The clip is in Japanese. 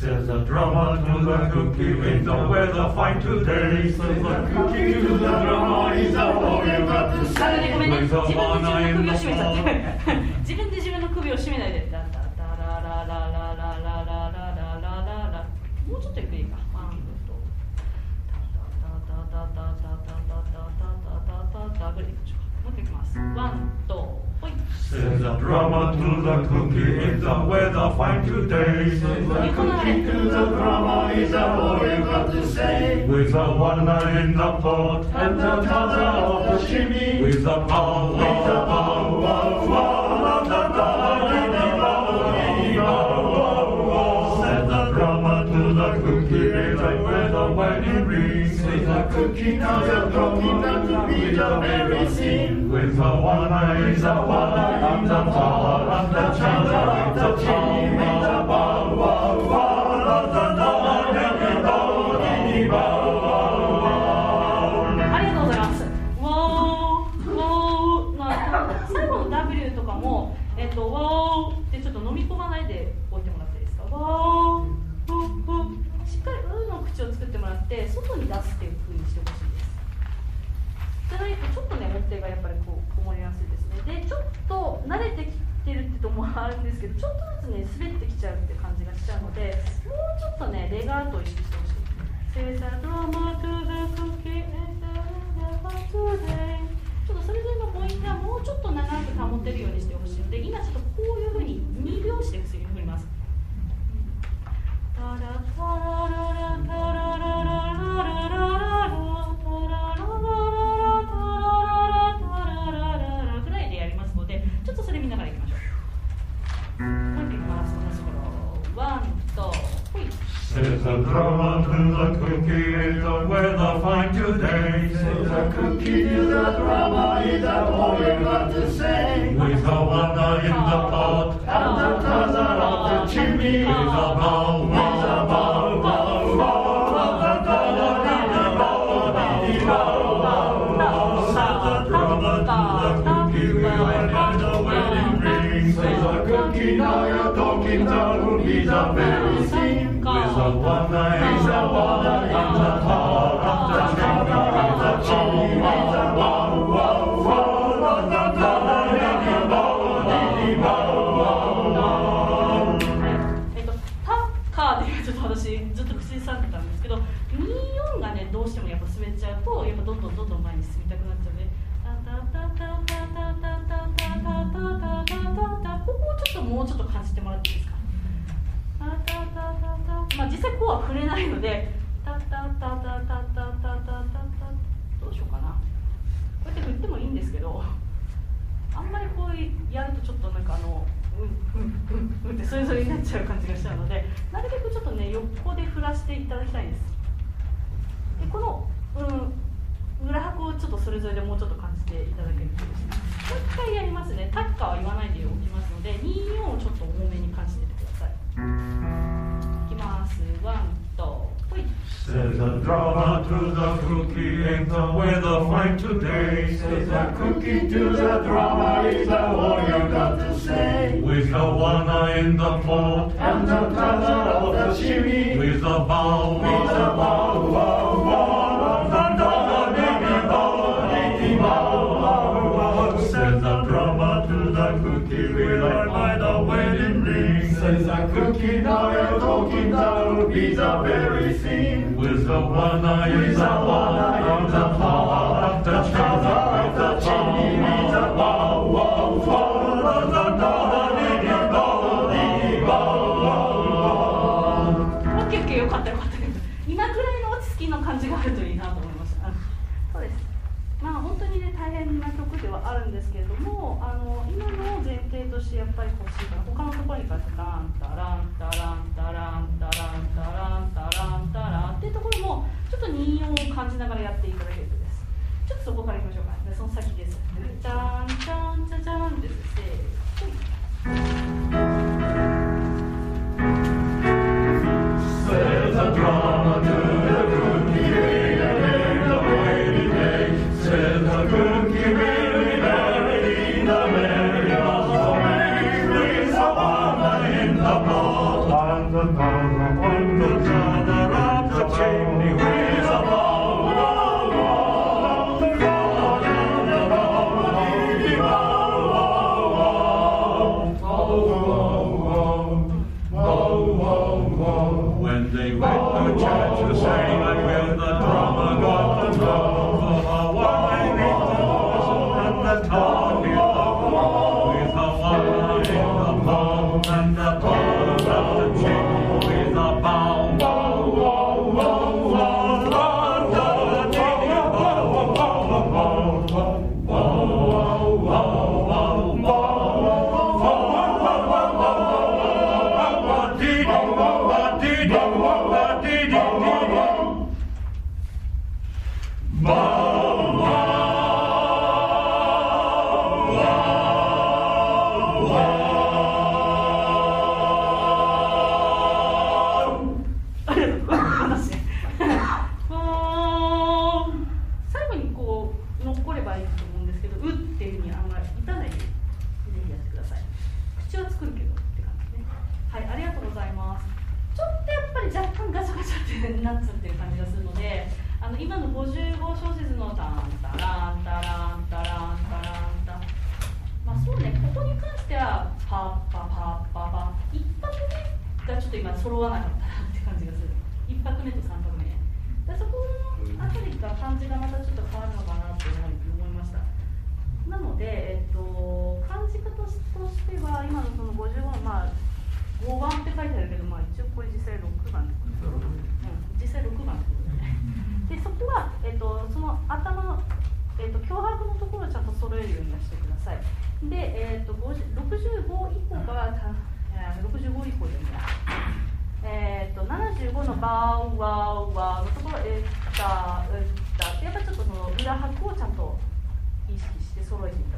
Says the drummer to the cookie, ain't the weather fine today? Says the cookie to the drummer, is that all you got to say? ごめんね、自分で自分の首を絞めちゃって自分で自分の首を絞めないでもうちょっとゆっくりいいかぐらいいきましょうか。もう一回いきます。ワン、ツー、ほい。 Says the drummer to the cookie, ain't the weather fine today? Says the cookie to the drummer, is that all you got to say? With the one eye in the pot and the other of the chimney, with the pow, wow, wow, wow, the said the drummer to the cookie, ain't the weather wedding ring? Says the cookie to the drummer, that to be the very scene. With the one eye is the one eye and the power and the channel and the chimney with the bow, wow, wow, the dollar and the bow, wow. ありがとうございます。最後の W とかも、ワーってちょっと飲み込まないでおいてもらっていいですか。ワーしっかりの口を作ってもらって外に出すっていう風にしてほしいです。じゃないとちょっとね持ってがやっぱりこもりやすいですね。でちょっと慣れてきてるってともあるんですけど、ちょっとずつね滑ってきちゃうって感じがしちゃうので、もうちょっとねレガートを意識してほしい。ちょっとそれぞれのポイントはもうちょっと長く保てるようにしてほしいので、今ちょっとこういう風に2拍子で振ります。ぐらいでやりますので、ちょっとそれ見ながらいきましょう。もう一回回す同じ頃。ワン、ツー、ほい。 Says the drummer to the cookie, ain't the weather fine today? Says the cookie to the drummer, is that all you got to say? With the one eye in the pot and the other of the chimney, with the bow, wow, wow, wow, wow, the dollar in the bow, in the bow. Says the drummer to the cookie, we light the wedding ring. Says the cookie, now you're talking, that will be the very scene. With the one eye is the one eye and the power of the chimney, with the chimney, with the wow, wow, wow, the dollar in the bow, in the bow. タッカーでちょっと私ずっと口ずさんでたんですけど、24がねどうしてもやっぱ滑っちゃうとやっぱどんどん前に進みたくなっちゃうので、ここをちょっともうちょっと感じてもらっていいですか。まあ実際こうは触れないので、どうしようかな。こうやって振ってもいいんですけど、あんまりこうやるとちょっとなんかってそれぞれになっちゃう感じがしちゃうので、なるべくちょっとね横で振らせていただきたいんです。でこの裏拍をちょっとそれぞれでもうちょっと感じていただけるとですね。もう一回やりますね。タッカーは言わないでおきますので、24をちょっと多めに感じててください。いきます。ワン、ツー、ほい。 Says the drummer to the cookie, ain't the weather fine today? Says the cookie to the drummer, is that all you got to say? With the one eye in the pot and the other of the chimney, with the bow, wow, wow, the dollar in the bow, wow. Says the drummer to the cookie, we light by the wedding ring. Says the cookie, now you're talking, that will be the very scene. With the one eye is the one eye and the power of the channel of the chimney, with the wow, wow, wow, the dollar in the bow, in the bow. OK よかったよかった。今くらいの落ち着きの感じがあるといいなと思いました。そうです。まあ本当にね大変な曲ではあるんですけれども、今の前提としてやっぱり欲しいから他のところに関してタンタランタランタランタランタランタランタランっていうところもちょっと24を感じながらやっていただけるとです。ちょっとそこからいきましょうか。でその先です。チャンチャンチャチャンです。 Says the drummer to the cookie, ain't the wedding day. Says the cookie, very, very in the merry masquerade, with the one eye in the pot and the やっぱりちょっとその裏拍をちゃんと意識して揃えて